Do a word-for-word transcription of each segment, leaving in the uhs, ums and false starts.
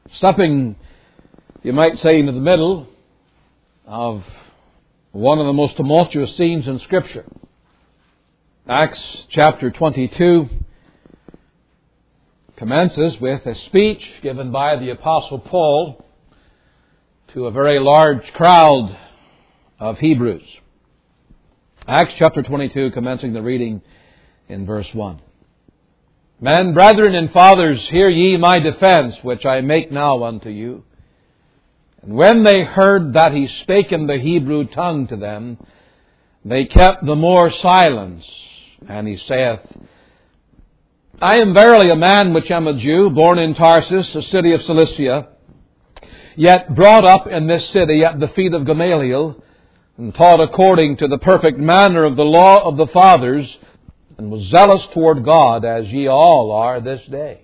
Stepping, you might say, into the middle of one of the most tumultuous scenes in Scripture. Acts chapter twenty-two commences with a speech given by the Apostle Paul to a very large crowd of Hebrews. Acts chapter twenty-two, commencing the reading in verse one. Men, brethren, and fathers, hear ye my defense, which I make now unto you. And when they heard that he spake in the Hebrew tongue to them, they kept the more silence. And he saith, I am verily a man which am a Jew, born in Tarsus, a city of Cilicia, yet brought up in this city at the feet of Gamaliel, and taught according to the perfect manner of the law of the fathers, and was zealous toward God, as ye all are this day.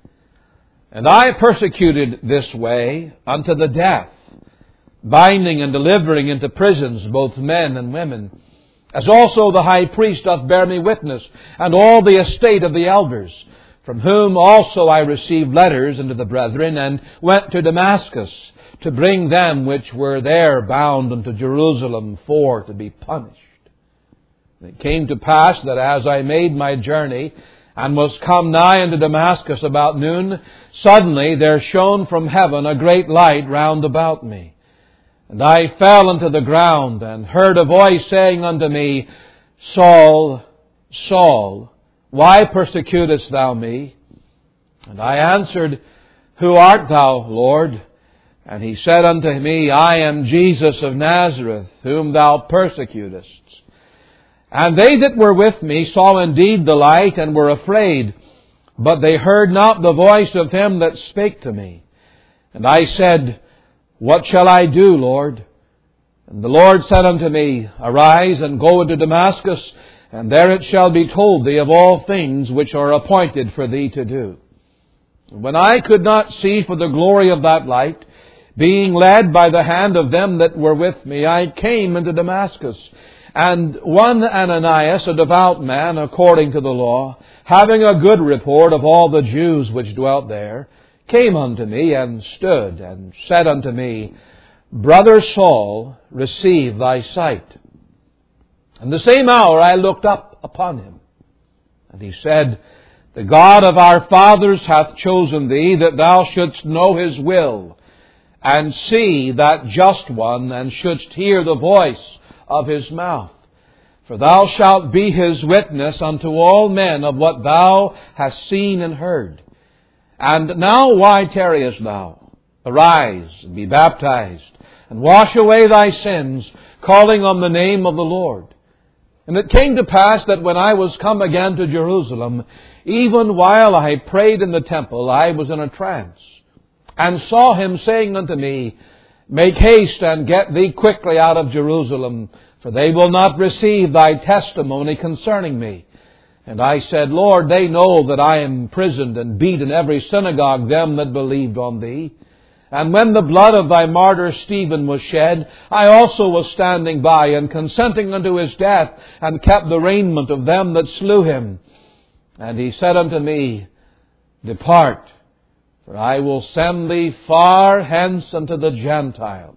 And I persecuted this way unto the death, binding and delivering into prisons both men and women, as also the high priest doth bear me witness, and all the estate of the elders, from whom also I received letters unto the brethren, and went to Damascus, to bring them which were there bound unto Jerusalem for to be punished. It came to pass that as I made my journey, and was come nigh unto Damascus about noon, suddenly there shone from heaven a great light round about me. And I fell unto the ground, and heard a voice saying unto me, Saul, Saul, why persecutest thou me? And I answered, Who art thou, Lord? And he said unto me, I am Jesus of Nazareth, whom thou persecutest. And they that were with me saw indeed the light, and were afraid, but they heard not the voice of him that spake to me. And I said, What shall I do, Lord? And the Lord said unto me, Arise, and go into Damascus, and there it shall be told thee of all things which are appointed for thee to do. And when I could not see for the glory of that light, being led by the hand of them that were with me, I came into Damascus. And one Ananias, a devout man, according to the law, having a good report of all the Jews which dwelt there, came unto me, and stood, and said unto me, Brother Saul, receive thy sight. And the same hour I looked up upon him. And he said, The God of our fathers hath chosen thee, that thou shouldst know his will, and see that just one, and shouldst hear the voice of his mouth. For thou shalt be his witness unto all men of what thou hast seen and heard. And now why tarriest thou? Arise, and be baptized, and wash away thy sins, calling on the name of the Lord. And it came to pass that when I was come again to Jerusalem, even while I prayed in the temple, I was in a trance, and saw him saying unto me, Make haste and get thee quickly out of Jerusalem, for they will not receive thy testimony concerning me. And I said, Lord, they know that I am imprisoned and beat in every synagogue them that believed on thee. And when the blood of thy martyr Stephen was shed, I also was standing by, and consenting unto his death, and kept the raiment of them that slew him. And he said unto me, Depart, for I will send thee far hence unto the Gentiles.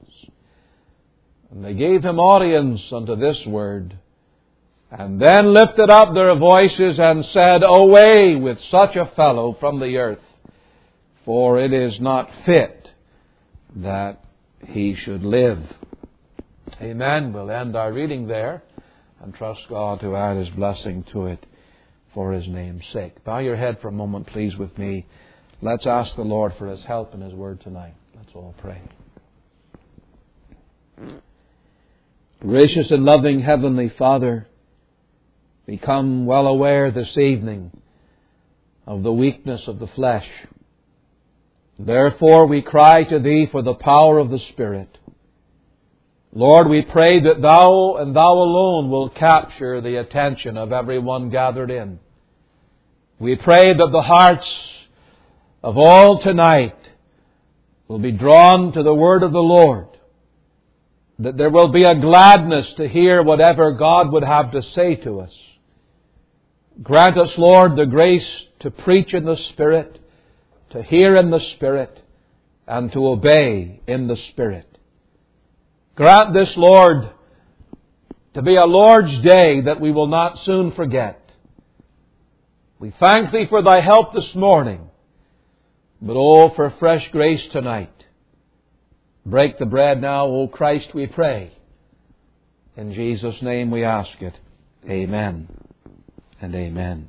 And they gave him audience unto this word, and then lifted up their voices and said, Away with such a fellow from the earth, for it is not fit that he should live. Amen. We'll end our reading there, and trust God to add his blessing to it for his name's sake. Bow your head for a moment, please, with me. Let's ask the Lord for his help in his word tonight. Let's all pray. Gracious and loving Heavenly Father, we come well aware this evening of the weakness of the flesh. Therefore we cry to Thee for the power of the Spirit. Lord, we pray that Thou and Thou alone will capture the attention of everyone gathered in. We pray that the hearts of all tonight will be drawn to the word of the Lord, that there will be a gladness to hear whatever God would have to say to us. Grant us, Lord, the grace to preach in the Spirit, to hear in the Spirit, and to obey in the Spirit. Grant this, Lord, to be a Lord's Day that we will not soon forget. We thank Thee for Thy help this morning, but oh, for fresh grace tonight. Break the bread now, O Christ, we pray. In Jesus' name we ask it. Amen and amen.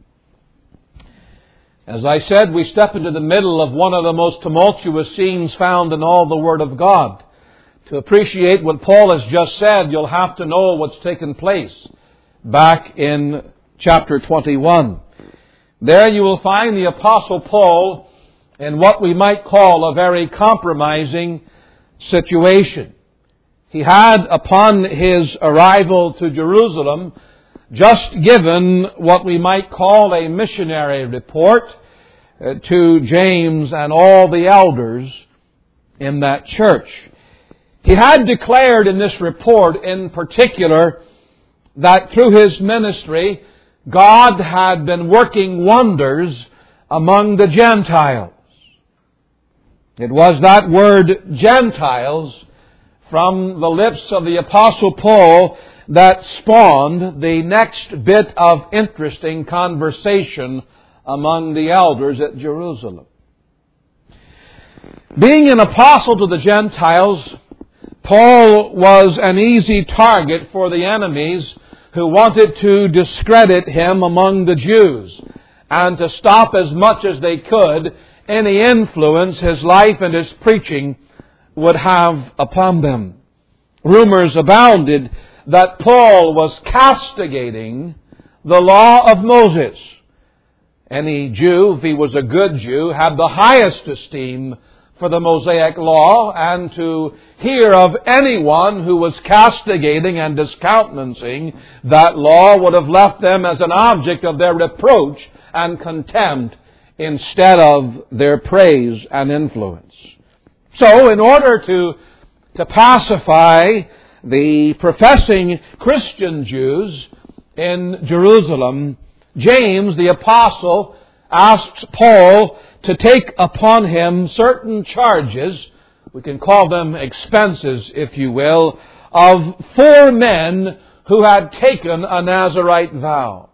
As I said, we step into the middle of one of the most tumultuous scenes found in all the Word of God. To appreciate what Paul has just said, you'll have to know what's taken place back in chapter twenty-one. There you will find the Apostle Paul in what we might call a very compromising situation. He had, upon his arrival to Jerusalem, just given what we might call a missionary report uh, to James and all the elders in that church. He had declared in this report in particular that through his ministry, God had been working wonders among the Gentiles. It was that word Gentiles from the lips of the Apostle Paul that spawned the next bit of interesting conversation among the elders at Jerusalem. Being an apostle to the Gentiles, Paul was an easy target for the enemies who wanted to discredit him among the Jews and to stop as much as they could any influence his life and his preaching would have upon them. Rumors abounded that Paul was castigating the law of Moses. Any Jew, if he was a good Jew, had the highest esteem for the Mosaic law, and to hear of anyone who was castigating and discountenancing that law would have left them as an object of their reproach and contempt instead of their praise and influence. So, in order to, to pacify the professing Christian Jews in Jerusalem, James, the apostle, asks Paul to take upon him certain charges, we can call them expenses, if you will, of four men who had taken a Nazirite vow.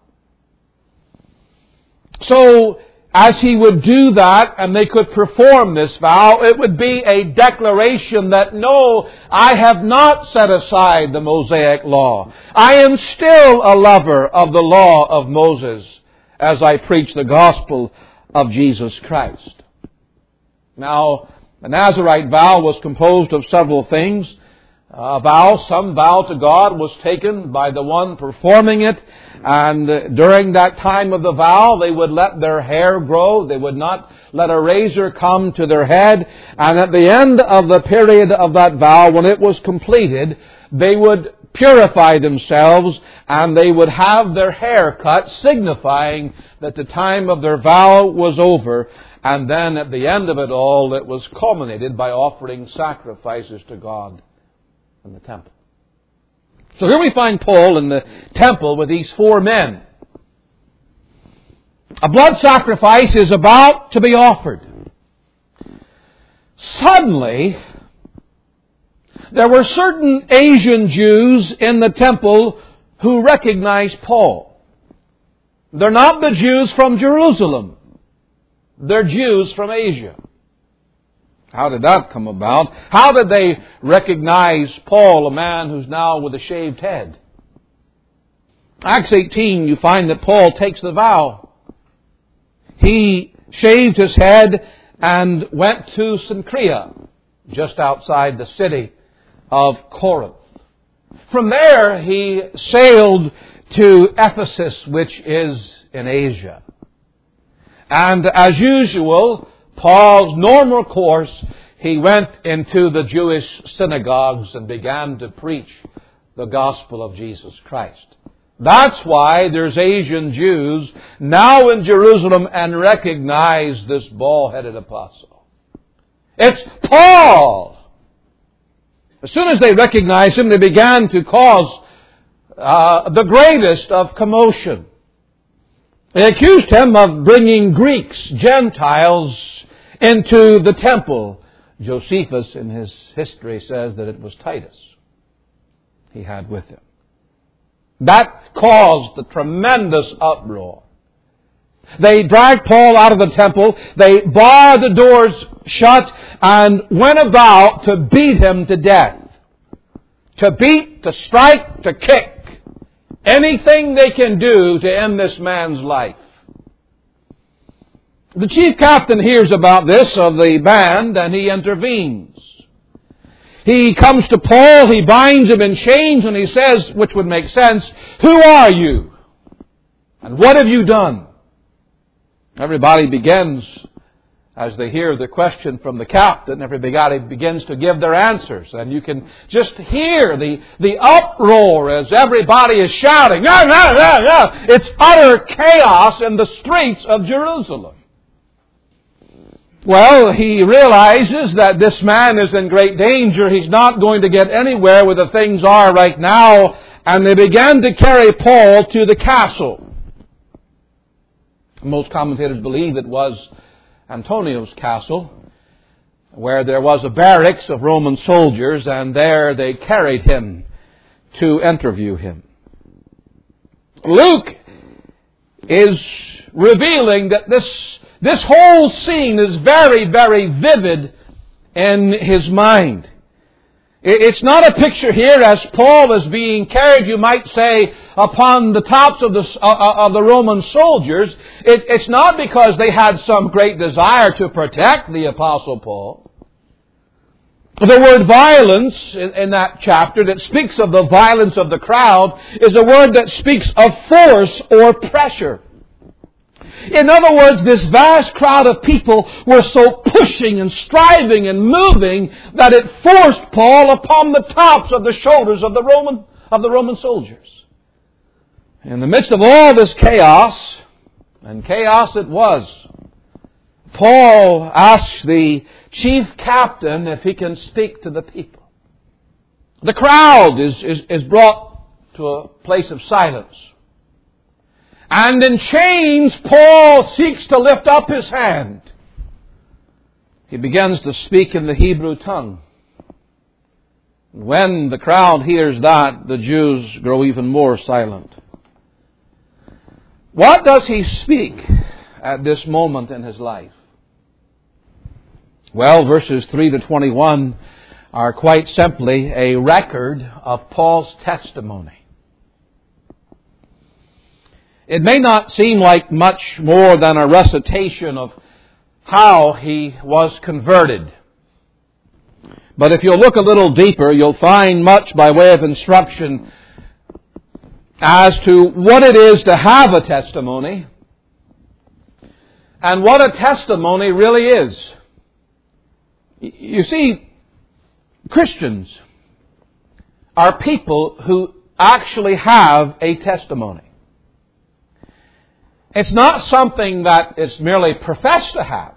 So, as he would do that and they could perform this vow, it would be a declaration that, no, I have not set aside the Mosaic law. I am still a lover of the law of Moses as I preach the gospel of Jesus Christ. Now, the Nazirite vow was composed of several things. A vow, some vow to God was taken by the one performing it, and during that time of the vow, they would let their hair grow. They would not let a razor come to their head. And at the end of the period of that vow, when it was completed, they would purify themselves and they would have their hair cut, signifying that the time of their vow was over. And then at the end of it all, it was culminated by offering sacrifices to God in the temple. So here we find Paul in the temple with these four men. A blood sacrifice is about to be offered. Suddenly, there were certain Asian Jews in the temple who recognized Paul. They're not the Jews from Jerusalem. They're Jews from Asia. How did that come about? How did they recognize Paul, a man who's now with a shaved head? Acts eighteen, you find that Paul takes the vow. He shaved his head and went to Cenchrea, just outside the city of Corinth. From there, he sailed to Ephesus, which is in Asia. And as usual, Paul's normal course, he went into the Jewish synagogues and began to preach the gospel of Jesus Christ. That's why there's Asian Jews now in Jerusalem and recognize this bald-headed apostle. It's Paul! As soon as they recognized him, they began to cause uh, the greatest of commotion. They accused him of bringing Greeks, Gentiles, into the temple Josephus in his history says that it was Titus he had with him. That caused the tremendous uproar. They dragged Paul out of the temple, they barred the doors shut, and went about to beat him to death. To beat, to strike, to kick. Anything they can do to end this man's life. The chief captain hears about this of the band, and he intervenes. He comes to Paul, he binds him in chains, and he says, which would make sense, "Who are you? And what have you done?" Everybody begins, as they hear the question from the captain, everybody begins to give their answers. And you can just hear the, the uproar as everybody is shouting. No, no, no, no. It's utter chaos in the streets of Jerusalem. Well, he realizes that this man is in great danger. He's not going to get anywhere where the things are right now. And they began to carry Paul to the castle. Most commentators believe it was Antonio's castle, where there was a barracks of Roman soldiers, and there they carried him to interview him. Luke is revealing that this, this whole scene is very, very vivid in his mind. It's not a picture here as Paul is being carried, you might say, upon the tops of the, uh, of the Roman soldiers. It, it's not because they had some great desire to protect the Apostle Paul. The word violence in, in that chapter that speaks of the violence of the crowd is a word that speaks of force or pressure. In other words, this vast crowd of people were so pushing and striving and moving that it forced Paul upon the tops of the shoulders of the Roman of the Roman soldiers. In the midst of all this chaos, and chaos it was, Paul asks the chief captain if he can speak to the people. The crowd is, is, is brought to a place of silence. And in chains, Paul seeks to lift up his hand. He begins to speak in the Hebrew tongue. When the crowd hears that, the Jews grow even more silent. What does he speak at this moment in his life? Well, verses three to twenty-one are quite simply a record of Paul's testimony. It may not seem like much more than a recitation of how he was converted. But if you'll look a little deeper, you'll find much by way of instruction as to what it is to have a testimony and what a testimony really is. You see, Christians are people who actually have a testimony. It's not something that is merely professed to have.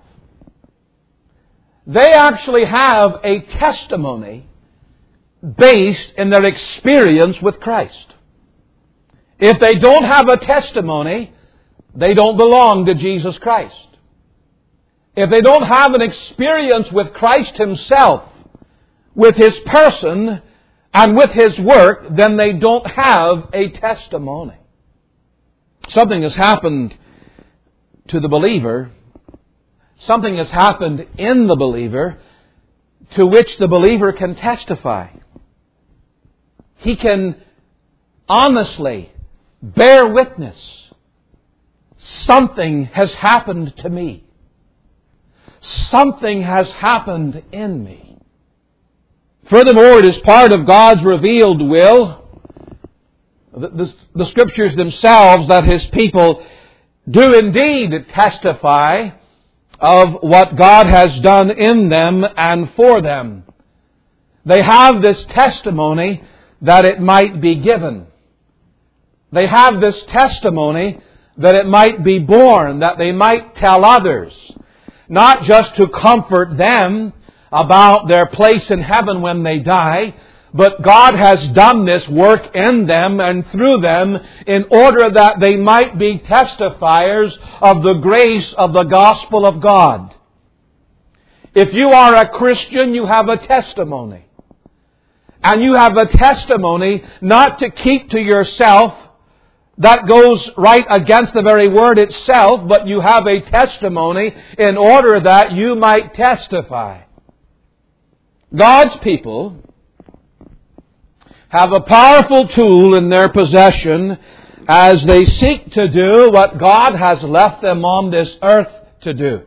They actually have a testimony based in their experience with Christ. If they don't have a testimony, they don't belong to Jesus Christ. If they don't have an experience with Christ Himself, with His person, and with His work, then they don't have a testimony. Something has happened to the believer. Something has happened in the believer to which the believer can testify. He can honestly bear witness. Something has happened to me. Something has happened in me. Furthermore, it is part of God's revealed will, The, the, the Scriptures themselves, that His people do indeed testify of what God has done in them and for them. They have this testimony that it might be given. They have this testimony that it might be borne, that they might tell others, not just to comfort them about their place in heaven when they die, but God has done this work in them and through them in order that they might be testifiers of the grace of the gospel of God. If you are a Christian, you have a testimony. And you have a testimony not to keep to yourself. That goes right against the very word itself, but you have a testimony in order that you might testify. God's people have a powerful tool in their possession as they seek to do what God has left them on this earth to do.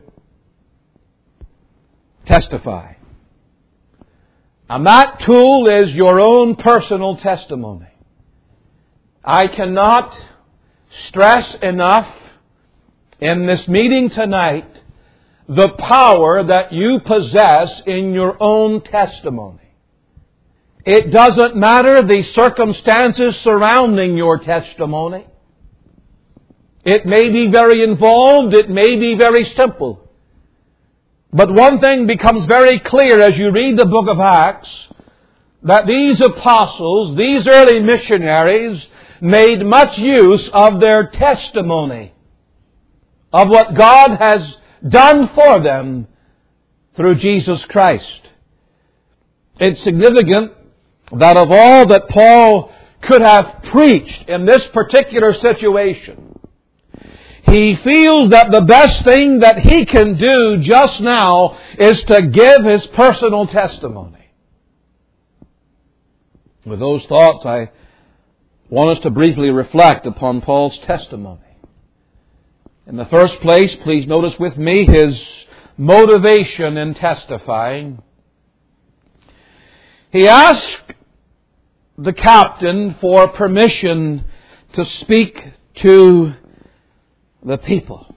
Testify. And that tool is your own personal testimony. I cannot stress enough in this meeting tonight the power that you possess in your own testimony. It doesn't matter the circumstances surrounding your testimony. It may be very involved, it may be very simple. But one thing becomes very clear as you read the book of Acts, that these apostles, these early missionaries, made much use of their testimony of what God has done for them through Jesus Christ. It's significant that of all that Paul could have preached in this particular situation, he feels that the best thing that he can do just now is to give his personal testimony. With those thoughts, I want us to briefly reflect upon Paul's testimony. In the first place, please notice with me his motivation in testifying. He asked the captain for permission to speak to the people.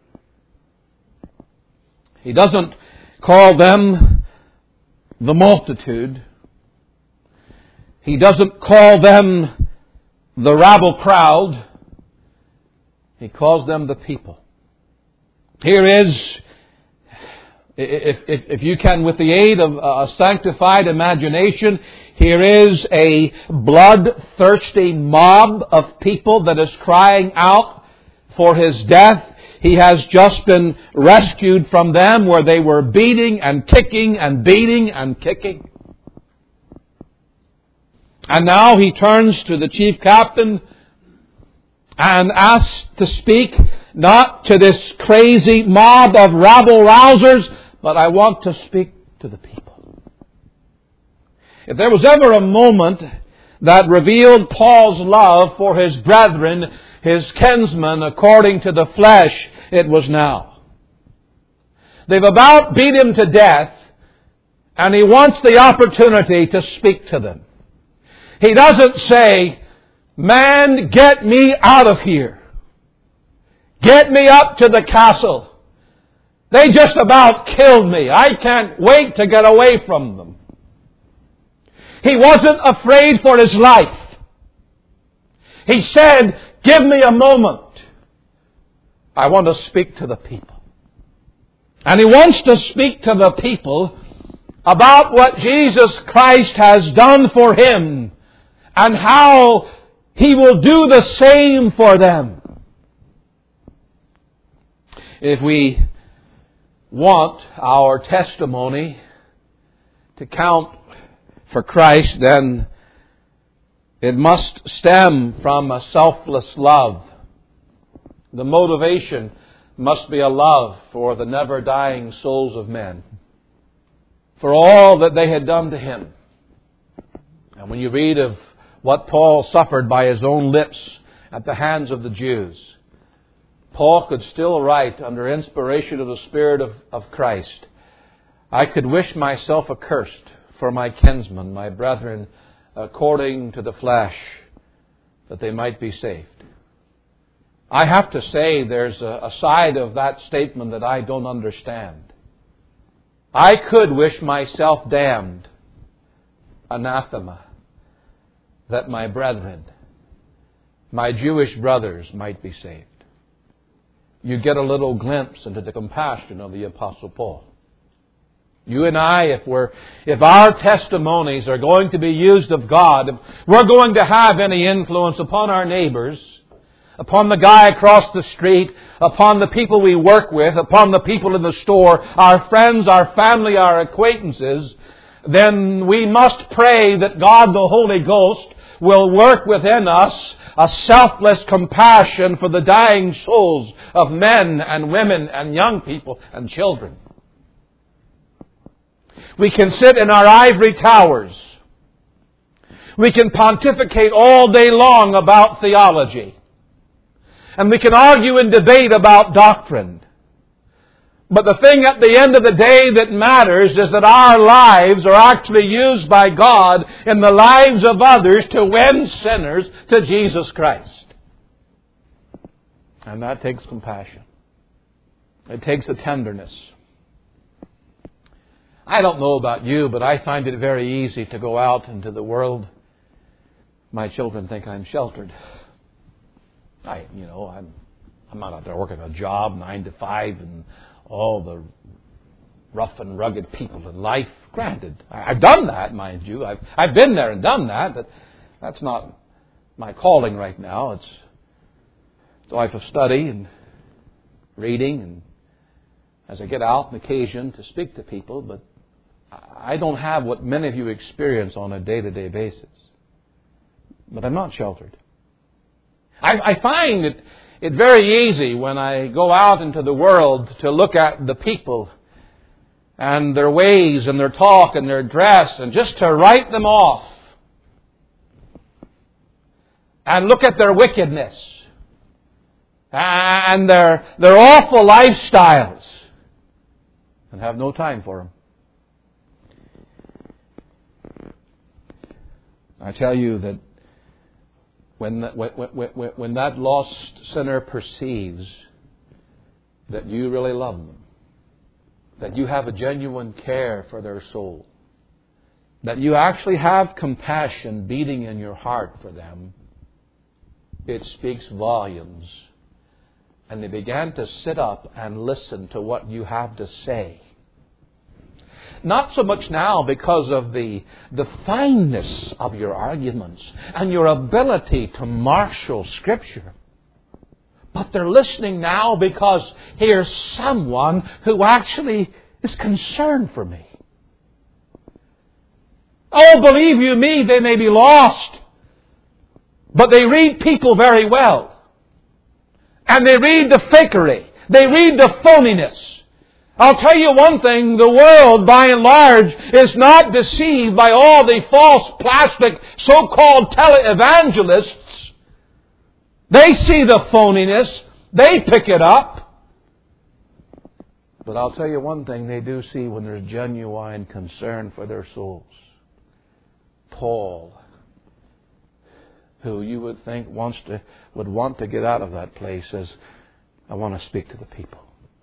He doesn't call them the multitude. He doesn't call them the rabble crowd. He calls them the people. Here is, if, if, if you can, with the aid of a sanctified imagination, here is a bloodthirsty mob of people that is crying out for his death. He has just been rescued from them where they were beating and kicking and beating and kicking. And now he turns to the chief captain and asks to speak not to this crazy mob of rabble-rousers, but I want to speak to the people. If there was ever a moment that revealed Paul's love for his brethren, his kinsmen, according to the flesh, it was now. They've about beat him to death, and he wants the opportunity to speak to them. He doesn't say, "Man, get me out of here. Get me up to the castle. They just about killed me. I can't wait to get away from them." He wasn't afraid for his life. He said, "Give me a moment. I want to speak to the people." And he wants to speak to the people about what Jesus Christ has done for him and how he will do the same for them. If we want our testimony to count for Christ, then it must stem from a selfless love. The motivation must be a love for the never-dying souls of men, for all that they had done to him. And when you read of what Paul suffered by his own lips at the hands of the Jews, Paul could still write under inspiration of the Spirit of, of Christ, "I could wish myself accursed for my kinsmen, my brethren, according to the flesh, that they might be saved." I have to say there's a, a side of that statement that I don't understand. I could wish myself damned, anathema, that my brethren, my Jewish brothers, might be saved. You get a little glimpse into the compassion of the Apostle Paul. You and I, if we're, if our testimonies are going to be used of God, if we're going to have any influence upon our neighbors, upon the guy across the street, upon the people we work with, upon the people in the store, our friends, our family, our acquaintances, then we must pray that God the Holy Ghost will work within us a selfless compassion for the dying souls of men and women and young people and children. We can sit in our ivory towers. We can pontificate all day long about theology. And we can argue and debate about doctrine. But the thing at the end of the day that matters is that our lives are actually used by God in the lives of others to win sinners to Jesus Christ. And that takes compassion. It takes a tenderness. I don't know about you, but I find it very easy to go out into the world. My children think I'm sheltered. I, you know, I'm, I'm not out there working a job, nine to five, and all the rough and rugged people in life. Granted, I've done that, mind you. I've I've been there and done that, but that's not my calling right now. It's, it's a life of study and reading, and as I get out on occasion to speak to people, but I don't have what many of you experience on a day-to-day basis. But I'm not sheltered. I, I find it, it very easy when I go out into the world to look at the people and their ways and their talk and their dress and just to write them off and look at their wickedness and their, their awful lifestyles and have no time for them. I tell you that when that, when, when, when that lost sinner perceives that you really love them, that you have a genuine care for their soul, that you actually have compassion beating in your heart for them, it speaks volumes. And they began to sit up and listen to what you have to say. Not so much now because of the, the fineness of your arguments and your ability to marshal Scripture. But they're listening now because here's someone who actually is concerned for me. Oh, believe you me, they may be lost. But they read people very well. And they read the fakery. They read the phoniness. I'll tell you one thing, the world by and large is not deceived by all the false plastic so-called televangelists. They see the phoniness. They pick it up. But I'll tell you one thing they do see when there's genuine concern for their souls. Paul, who you would think wants to would want to get out of that place, says, I want to speak to the people.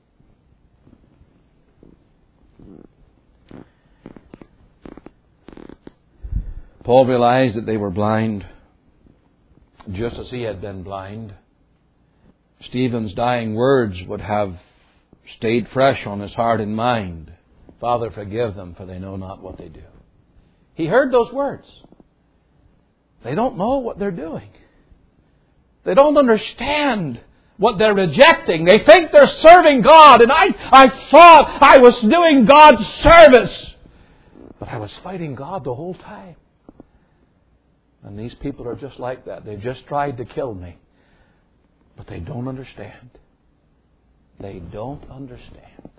Paul realized that they were blind, just as he had been blind. Stephen's dying words would have stayed fresh on his heart and mind. Father, forgive them, for they know not what they do. He heard those words. They don't know what they're doing. They don't understand what they're rejecting. They think they're serving God. And I, I thought I was doing God's service. But I was fighting God the whole time. And these people are just like that. They've just tried to kill me. But they don't understand. They don't understand.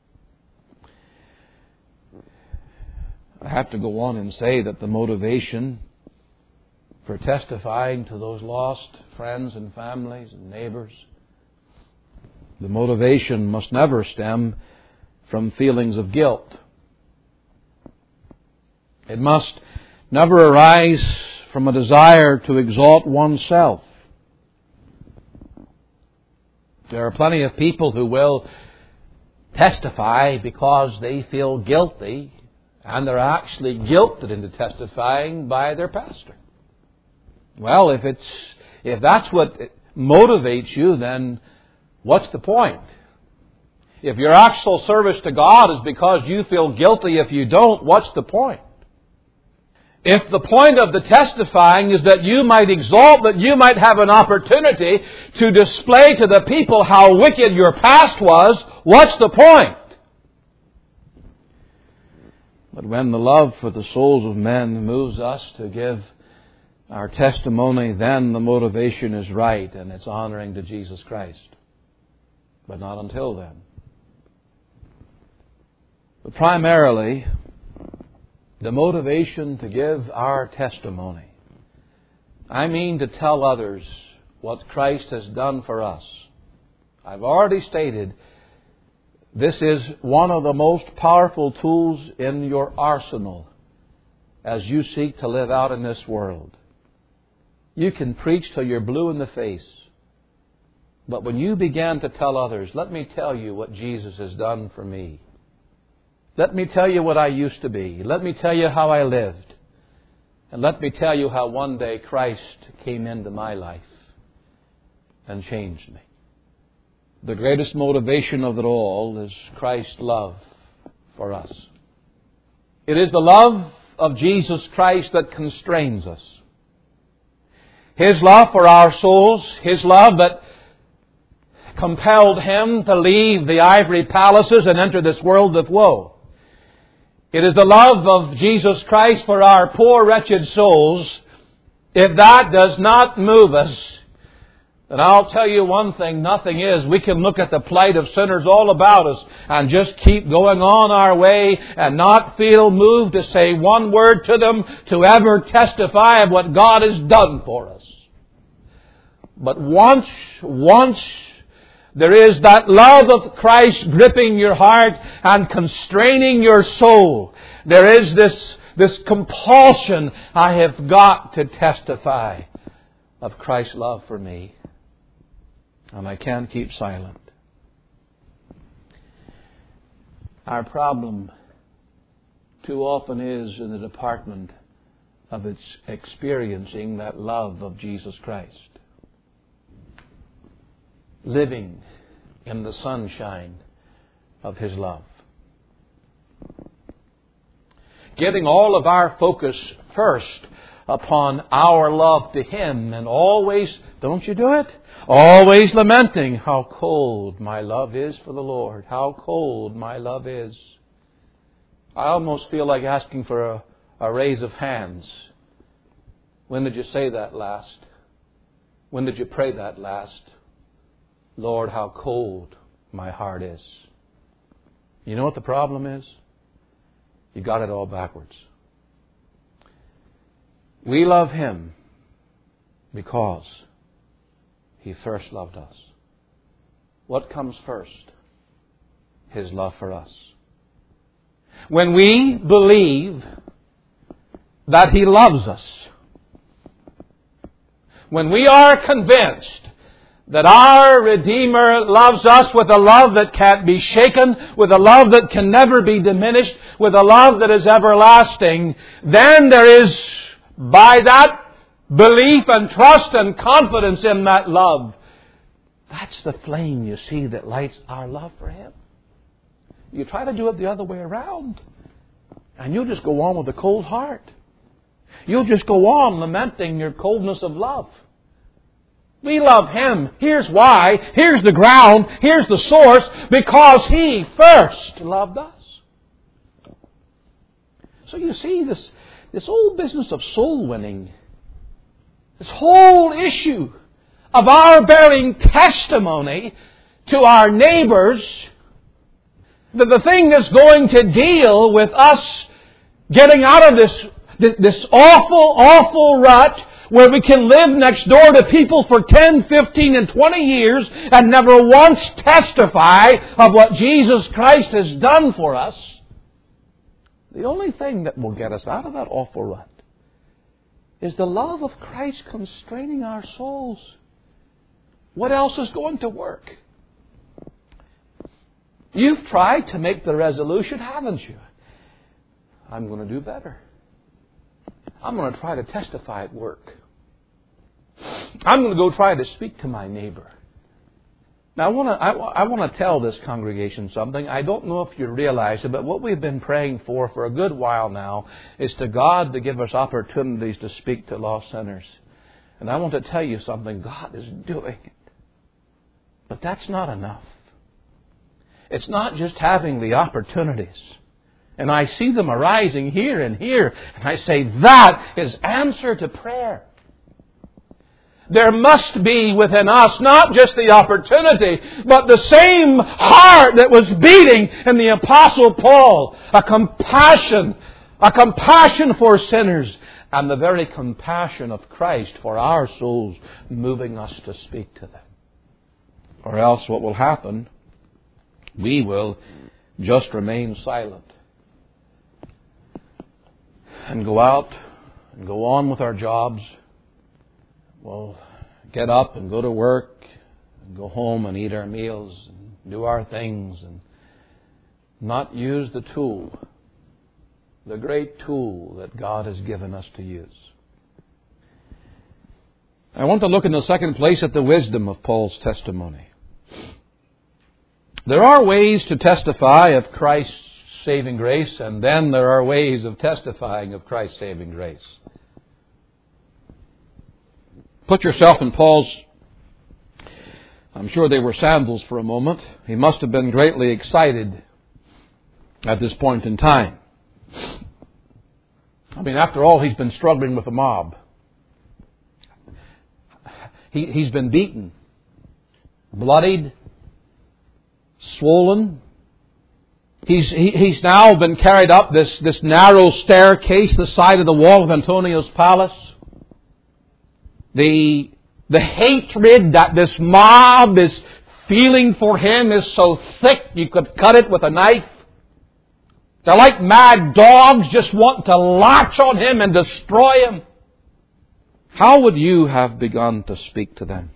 I have to go on and say that the motivation for testifying to those lost friends and families and neighbors, the motivation must never stem from feelings of guilt. It must never arise from a desire to exalt oneself. There are plenty of people who will testify because they feel guilty, and they're actually guilted into testifying by their pastor. Well, if it's if that's what motivates you, then what's the point? If your actual service to God is because you feel guilty if you don't, what's the point? If the point of the testifying is that you might exalt, that you might have an opportunity to display to the people how wicked your past was, what's the point? But when the love for the souls of men moves us to give our testimony, then the motivation is right and it's honoring to Jesus Christ. But not until then. But primarily, the motivation to give our testimony, I mean to tell others what Christ has done for us. I've already stated this is one of the most powerful tools in your arsenal as you seek to live out in this world. You can preach till you're blue in the face. But when you begin to tell others, let me tell you what Jesus has done for me. Let me tell you what I used to be. Let me tell you how I lived. And let me tell you how one day Christ came into my life and changed me. The greatest motivation of it all is Christ's love for us. It is the love of Jesus Christ that constrains us. His love for our souls, His love that compelled Him to leave the ivory palaces and enter this world of woe. It is the love of Jesus Christ for our poor, wretched souls. If that does not move us, then I'll tell you one thing, nothing is. We can look at the plight of sinners all about us and just keep going on our way and not feel moved to say one word to them, to ever testify of what God has done for us. But once, once there is that love of Christ gripping your heart and constraining your soul, there is this, this compulsion, I have got to testify of Christ's love for me. And I can't keep silent. Our problem too often is in the department of its experiencing that love of Jesus Christ. Living in the sunshine of His love. Getting all of our focus first upon our love to Him and always, don't you do it? Always lamenting how cold my love is for the Lord. How cold my love is. I almost feel like asking for a, a raise of hands. When did you say that last? When did you pray that last? Lord, how cold my heart is. You know what the problem is? You got it all backwards. We love Him because He first loved us. What comes first? His love for us. When we believe that He loves us, when we are convinced that our Redeemer loves us with a love that can't be shaken, with a love that can never be diminished, with a love that is everlasting, then there is, by that belief and trust and confidence in that love, that's the flame, you see, that lights our love for Him. You try to do it the other way around, and you'll just go on with a cold heart. You'll just go on lamenting your coldness of love. We love Him. Here's why. Here's the ground. Here's the source. Because He first loved us. So you see, this, this whole business of soul winning, this whole issue of our bearing testimony to our neighbors, that the thing that's going to deal with us getting out of this, this awful, awful rut where we can live next door to people for ten, fifteen, and twenty years and never once testify of what Jesus Christ has done for us. The only thing that will get us out of that awful rut is the love of Christ constraining our souls. What else is going to work? You've tried to make the resolution, haven't you? I'm going to do better. I'm going to try to testify at work. I'm going to go try to speak to my neighbor. Now, I want to I, I want to tell this congregation something. I don't know if you realize it, but what we've been praying for for a good while now is to God to give us opportunities to speak to lost sinners. And I want to tell you something. God is doing it. But that's not enough. It's not just having the opportunities. And I see them arising here and here. And I say, that is answer to prayer. There must be within us not just the opportunity, but the same heart that was beating in the Apostle Paul. A compassion, a compassion for sinners, and the very compassion of Christ for our souls, moving us to speak to them. Or else what will happen? We will just remain silent and go out and go on with our jobs. We'll get up and go to work and go home and eat our meals and do our things and not use the tool, the great tool that God has given us to use. I want to look in the second place at the wisdom of Paul's testimony. There are ways to testify of Christ's saving grace, and then there are ways of testifying of Christ's saving grace. Put yourself in Paul's, I'm sure they were sandals for a moment. He must have been greatly excited at this point in time. I mean, after all, he's been struggling with a mob. He, he's been beaten, bloodied, swollen. He's, he, he's now been carried up this, this narrow staircase, the side of the wall of Antonio's palace. The, the hatred that this mob is feeling for him is so thick you could cut it with a knife. They're like mad dogs just wanting to latch on him and destroy him. How would you have begun to speak to them?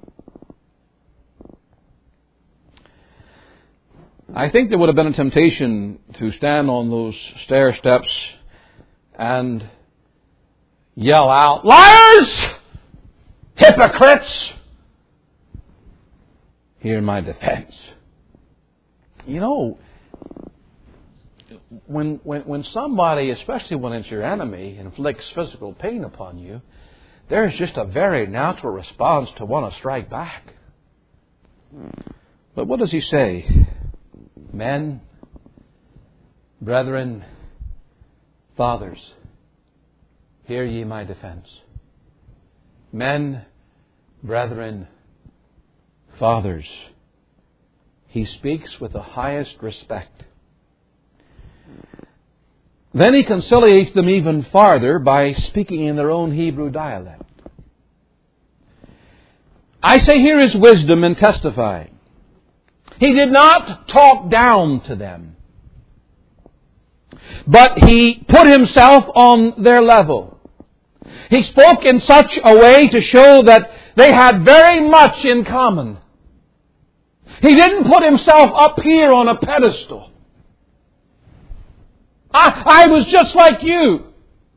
I think there would have been a temptation to stand on those stair steps and yell out, "Liars! Hypocrites! Hear my defense." You know, when, when, when somebody, especially when it's your enemy, inflicts physical pain upon you, there's just a very natural response to want to strike back. But what does he say? Men, brethren, fathers, hear ye my defense. Men, brethren, fathers. He speaks with the highest respect. Then he conciliates them even farther by speaking in their own Hebrew dialect. I say here is wisdom in testifying. He did not talk down to them, but he put himself on their level. He spoke in such a way to show that they had very much in common. He didn't put himself up here on a pedestal. I, I was just like you.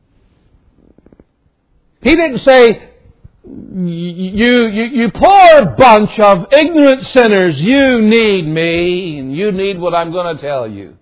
He didn't say, You, you, you poor bunch of ignorant sinners, you need me, and you need what I'm going to tell you.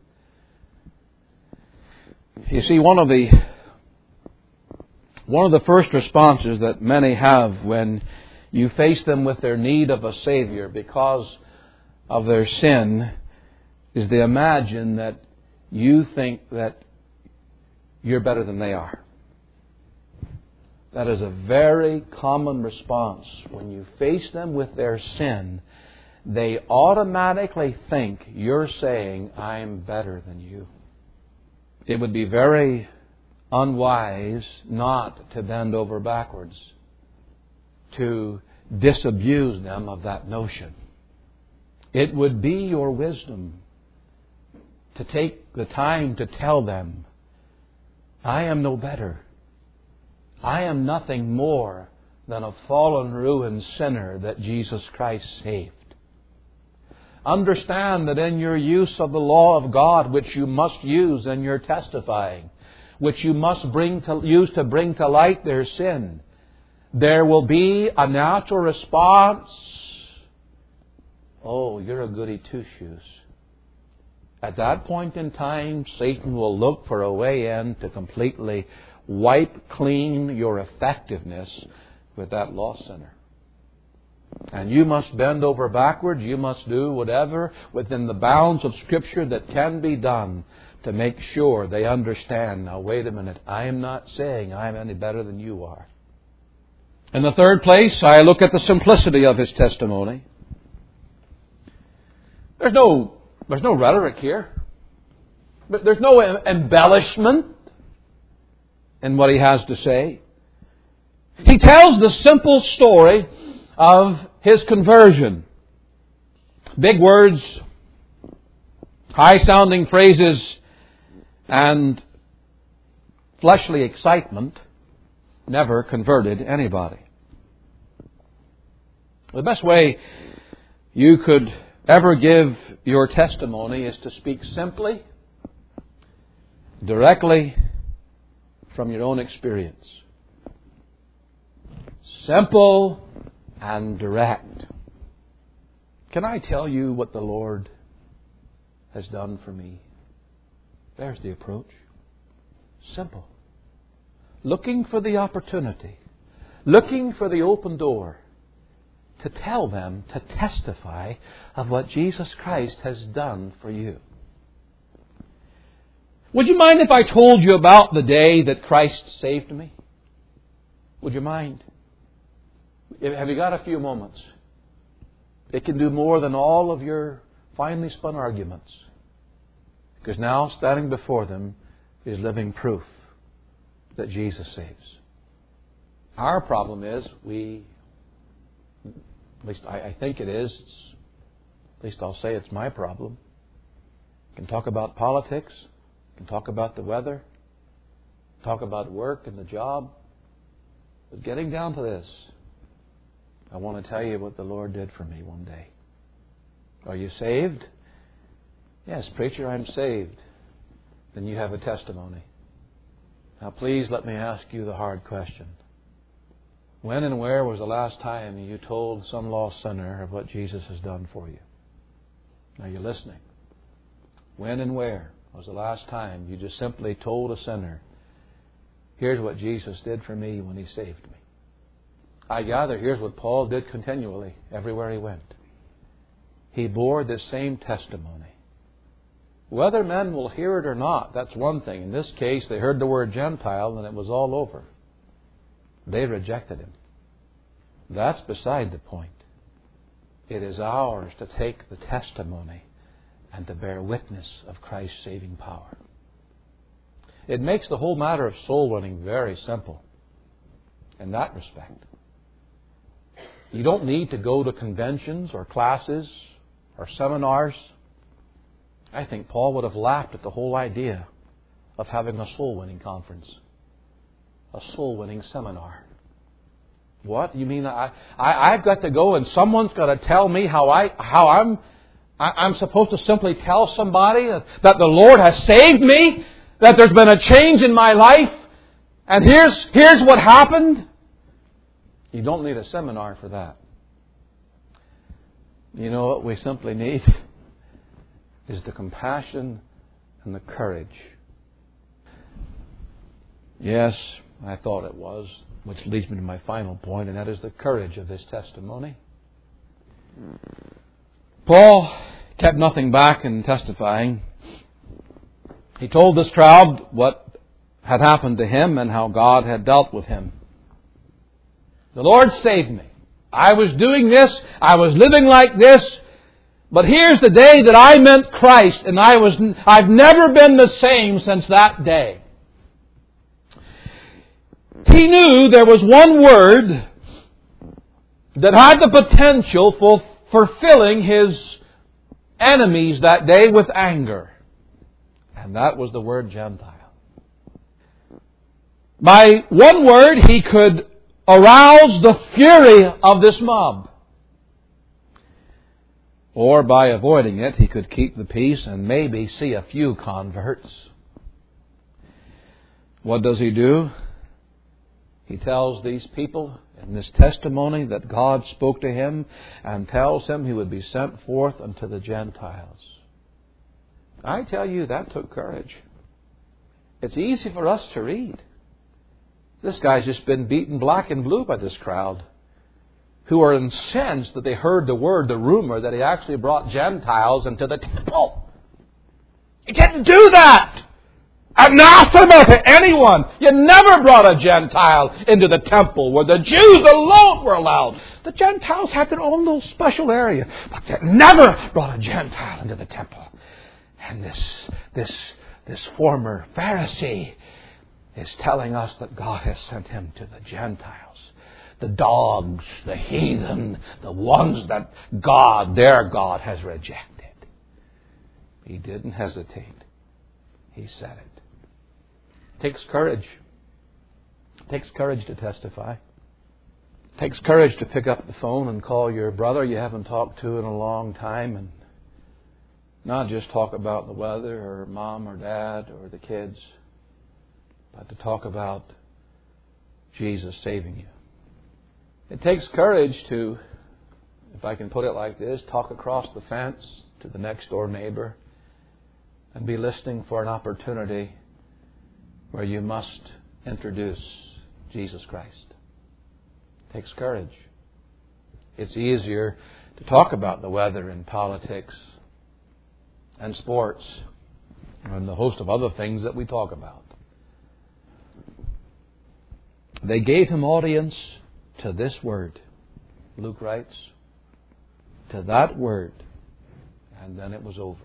You see, one of the one of the first responses that many have when you face them with their need of a Savior because of their sin is they imagine that you think that you're better than they are. That is a very common response. When you face them with their sin, they automatically think you're saying, I'm better than you. It would be very unwise not to bend over backwards to disabuse them of that notion. It would be your wisdom to take the time to tell them, I am no better. I am nothing more than a fallen, ruined sinner that Jesus Christ saved. Understand that in your use of the law of God, which you must use in your testifying, which you must bring to, use to bring to light their sin, there will be a natural response oh, you're a goody two-shoes. At that point in time, Satan will look for a way in to completely wipe clean your effectiveness with that lost sinner. And you must bend over backwards. You must do whatever within the bounds of Scripture that can be done to make sure they understand, now wait a minute, I am not saying I'm any better than you are. In the third place, I look at the simplicity of his testimony. There's no, there's no rhetoric here. But there's no embellishment in what he has to say. He tells the simple story of his conversion. Big words, high-sounding phrases, and fleshly excitement never converted anybody. The best way you could ever give your testimony is to speak simply, directly from your own experience. Simple and direct. Can I tell you what the Lord has done for me? There's the approach. Simple. Looking for the opportunity. Looking for the open door to tell them, to testify of what Jesus Christ has done for you. Would you mind if I told you about the day that Christ saved me? Would you mind? Have you got a few moments? It can do more than all of your finely spun arguments. Because now, standing before them, is living proof that Jesus saves. Our problem is, we, at least I, I think it is, at least I'll say it's my problem. We can talk about politics, we can talk about the weather, talk about work and the job. But getting down to this, I want to tell you what the Lord did for me one day. Are you saved? Yes, preacher, I'm saved. Then you have a testimony. Now please let me ask you the hard question. When and where was the last time you told some lost sinner of what Jesus has done for you? Are you listening? When and where was the last time you just simply told a sinner, here's what Jesus did for me when He saved me? I gather here's what Paul did continually everywhere he went. He bore this same testimony. Whether men will hear it or not, that's one thing. In this case, they heard the word Gentile and it was all over. They rejected Him. That's beside the point. It is ours to take the testimony and to bear witness of Christ's saving power. It makes the whole matter of soul winning very simple in that respect. You don't need to go to conventions or classes or seminars. I think Paul would have laughed at the whole idea of having a soul-winning conference, a soul-winning seminar. What? You mean I, I, I've got to go and someone's got to tell me how, I, how I'm, I, I'm supposed to simply tell somebody that, that the Lord has saved me, that there's been a change in my life, and here's, here's what happened? You don't need a seminar for that. You know what we simply need? Is the compassion and the courage. Yes, I thought it was, which leads me to my final point, and that is the courage of his testimony. Paul kept nothing back in testifying. He told this crowd what had happened to him and how God had dealt with him. The Lord saved me. I was doing this. I was living like this. But here's the day that I met Christ, and I was, I've never been the same since that day. He knew there was one word that had the potential for fulfilling his enemies that day with anger. And that was the word Gentile. By one word, he could arouse the fury of this mob. Or by avoiding it, he could keep the peace and maybe see a few converts. What does he do? He tells these people in this testimony that God spoke to him and tells him he would be sent forth unto the Gentiles. I tell you, that took courage. It's easy for us to read. This guy's just been beaten black and blue by this crowd, who are incensed that they heard the word, the rumor, that he actually brought Gentiles into the temple. He didn't do that! Anathema to anyone! You never brought a Gentile into the temple where the Jews alone were allowed. The Gentiles had their own little special area, but they never brought a Gentile into the temple. And this, this, this former Pharisee is telling us that God has sent him to the Gentiles. The dogs, the heathen, the ones that God, their God, has rejected. He didn't hesitate. He said it. It takes courage. It takes courage to testify. It takes courage to pick up the phone and call your brother you haven't talked to in a long time and not just talk about the weather or mom or dad or the kids, but to talk about Jesus saving you. It takes courage to, if I can put it like this, talk across the fence to the next door neighbor and be listening for an opportunity where you must introduce Jesus Christ. It takes courage. It's easier to talk about the weather and politics and sports and the host of other things that we talk about. They gave him audience to this word, Luke writes, to that word, and then it was over.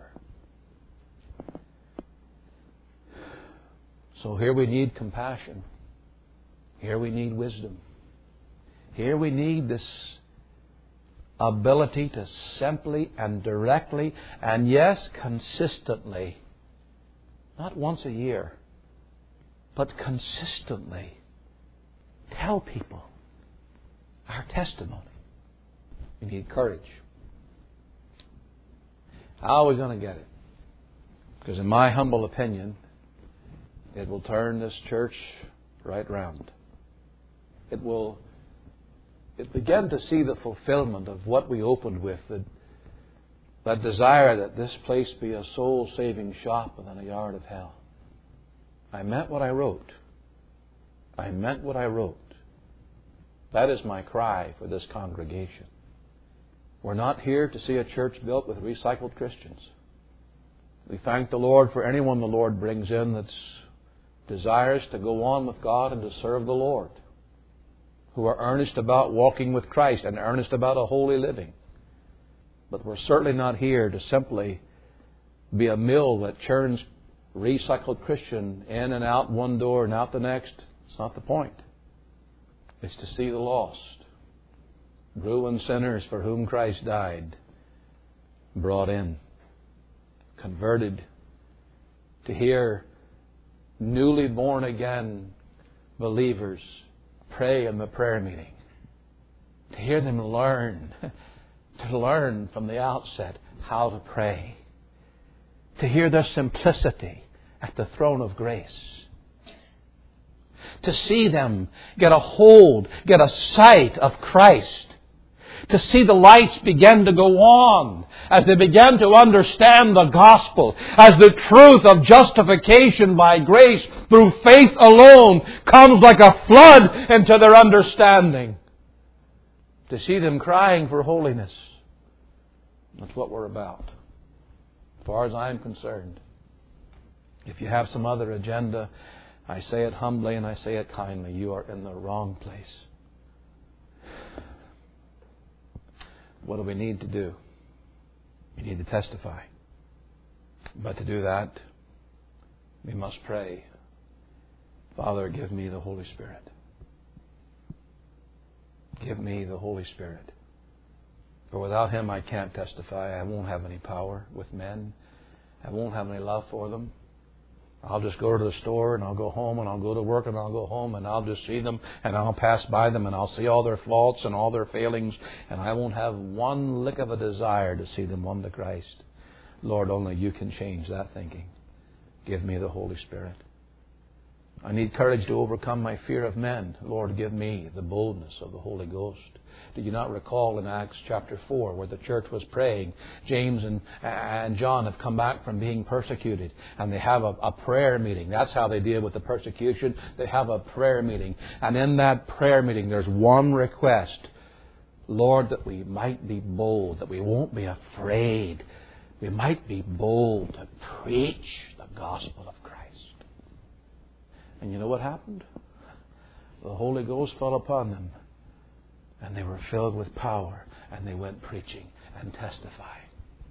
So here we need compassion. Here we need wisdom. Here we need this ability to simply and directly, and yes, consistently, not once a year, but consistently tell people our testimony. We need courage. How are we going to get it? Because in my humble opinion, it will turn this church right round. It will it begin to see the fulfillment of what we opened with, that, that desire that this place be a soul-saving shop within a yard of hell. I meant what I wrote. I meant what I wrote. That is my cry for this congregation. We're not here to see a church built with recycled Christians. We thank the Lord for anyone the Lord brings in that's desires to go on with God and to serve the Lord, who are earnest about walking with Christ and earnest about a holy living. But we're certainly not here to simply be a mill that churns recycled Christian in and out one door and out the next. It's not the point. It's to see the lost, ruined sinners for whom Christ died, brought in, converted, to hear newly born again believers pray in the prayer meeting, to hear them learn, to learn from the outset how to pray, to hear their simplicity at the throne of grace, to see them get a hold, get a sight of Christ, to see the lights begin to go on as they begin to understand the gospel, as the truth of justification by grace through faith alone comes like a flood into their understanding. To see them crying for holiness. That's what we're about, as far as I'm concerned. If you have some other agenda, I say it humbly and I say it kindly, you are in the wrong place. What do we need to do? We need to testify. But to do that, we must pray, Father, give me the Holy Spirit. Give me the Holy Spirit. For without Him I can't testify. I won't have any power with men. I won't have any love for them. I'll just go to the store and I'll go home and I'll go to work and I'll go home and I'll just see them and I'll pass by them and I'll see all their faults and all their failings and I won't have one lick of a desire to see them won to Christ. Lord, only You can change that thinking. Give me the Holy Spirit. I need courage to overcome my fear of men. Lord, give me the boldness of the Holy Ghost. Did you not recall in Acts chapter four where the church was praying? James and, and John have come back from being persecuted and they have a, a prayer meeting. That's how they deal with the persecution. They have a prayer meeting. And in that prayer meeting there's one request. Lord, that we might be bold, that we won't be afraid. We might be bold to preach the gospel of Christ. And you know what happened? The Holy Ghost fell upon them. And they were filled with power. And they went preaching and testifying.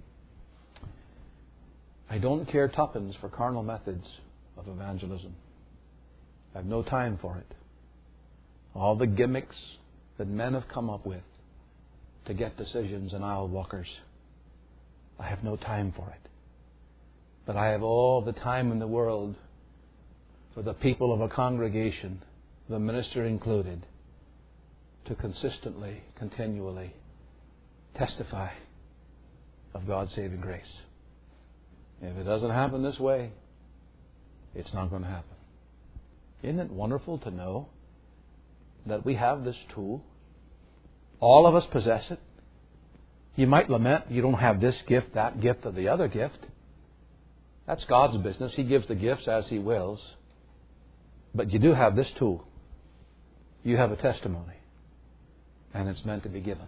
I don't care tuppence for carnal methods of evangelism. I have no time for it. All the gimmicks that men have come up with to get decisions and aisle walkers. I have no time for it. But I have all the time in the world for the people of a congregation, the minister included, to consistently, continually testify of God's saving grace. If it doesn't happen this way, it's not going to happen. Isn't it wonderful to know that we have this tool? All of us possess it. You might lament you don't have this gift, that gift, or the other gift. That's God's business. He gives the gifts as He wills. But you do have this tool. You have a testimony. And it's meant to be given.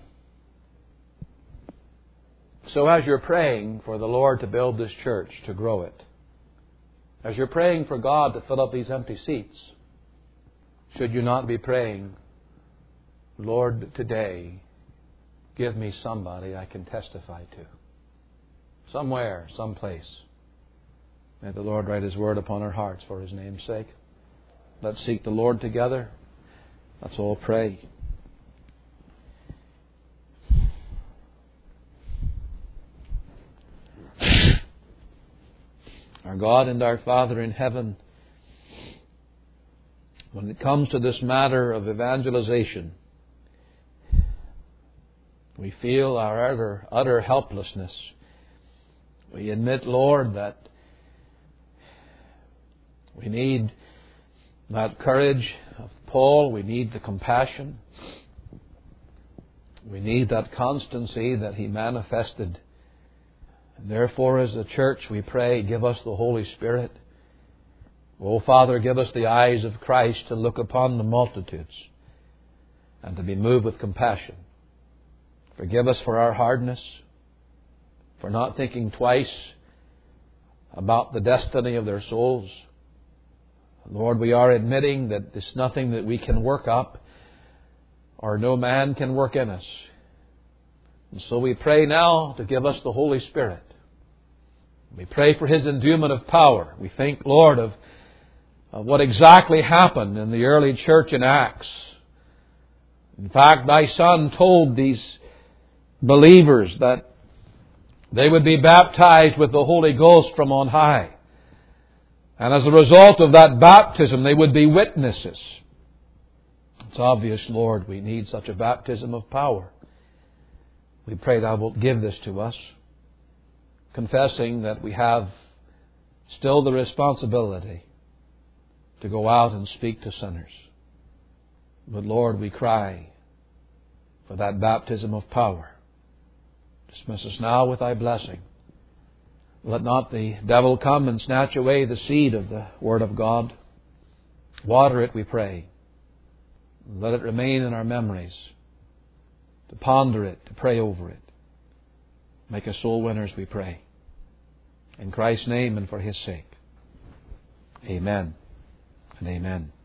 So as you're praying for the Lord to build this church, to grow it, as you're praying for God to fill up these empty seats, should you not be praying, Lord, today, give me somebody I can testify to. Somewhere, someplace. May the Lord write His word upon our hearts for His name's sake. Let's seek the Lord together. Let's all pray. Our God and our Father in heaven, when it comes to this matter of evangelization, we feel our utter, utter helplessness. We admit, Lord, that we need that courage of Paul. We need the compassion. We need that constancy that he manifested. And therefore, as a church, we pray, give us the Holy Spirit. Oh, Father, give us the eyes of Christ to look upon the multitudes and to be moved with compassion. Forgive us for our hardness, for not thinking twice about the destiny of their souls. Lord, we are admitting that it's nothing that we can work up or no man can work in us. And so we pray now to give us the Holy Spirit. We pray for His endowment of power. We think, Lord, of, of what exactly happened in the early church in Acts. In fact, Thy Son told these believers that they would be baptized with the Holy Ghost from on high. And as a result of that baptism, they would be witnesses. It's obvious, Lord, we need such a baptism of power. We pray Thou wilt give this to us, confessing that we have still the responsibility to go out and speak to sinners. But Lord, we cry for that baptism of power. Dismiss us now with Thy blessing. Let not the devil come and snatch away the seed of the Word of God. Water it, we pray. Let it remain in our memories. To ponder it, to pray over it. Make us soul winners, we pray. In Christ's name and for His sake. Amen and amen.